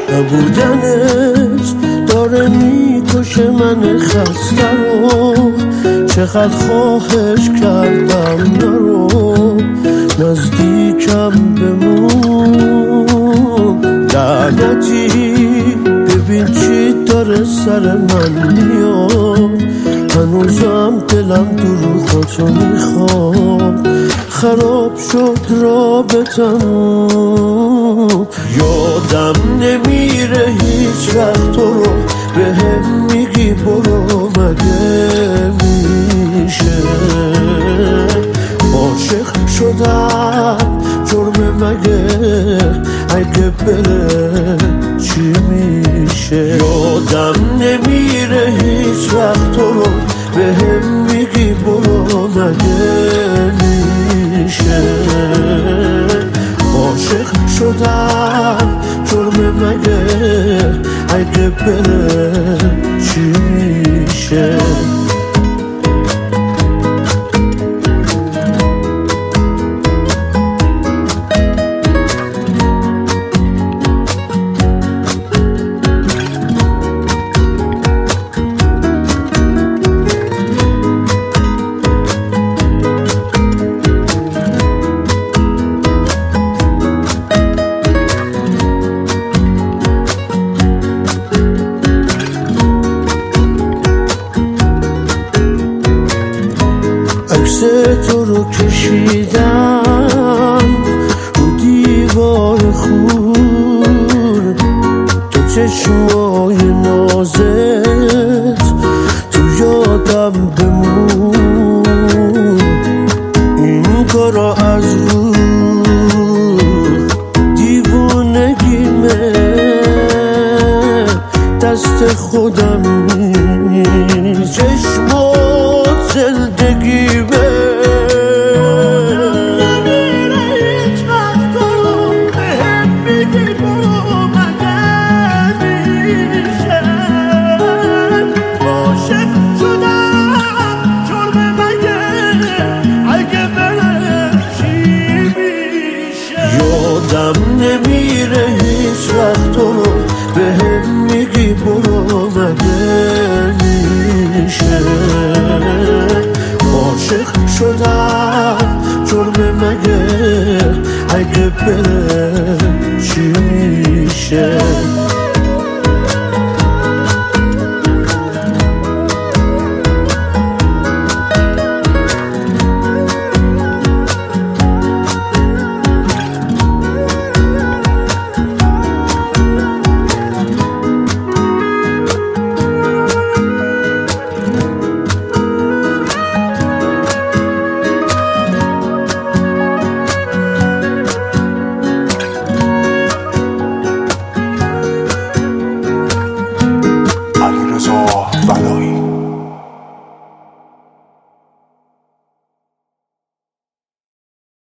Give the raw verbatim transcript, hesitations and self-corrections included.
نبودنت داره میکشه من خسته رو، چقدر خواهش کردم نرو، نزدیکم بمون. لعنتی ببین چی داره سر من میاد، هنوزم دلم تو رو خودتو میخواد. خراب شد رابطمون، یادم نمیره هیچ وقت تو رو بهم میگی برو. مگه میشه عاشق شدم جرم؟ مگه اگه بره چی میشه؟ یادم نمیره هیچ وقت تو رو بهم میگی برو. مگه میشه عاشق شدم جرم؟ مگه اگه بره چی میشه؟ عکس تو رو کشیدم رو دیوار خون، تو چشمای نازت تو یادم بمون. این کارا از رو دیوونگیمه، دست خودم نیست، چشمات زندگیمه. یادم نمیره هیچ وقت تو رو بهم میگی برو. مگه میشه عاشق شدم جرم؟ مگه اگه بره چی میشه؟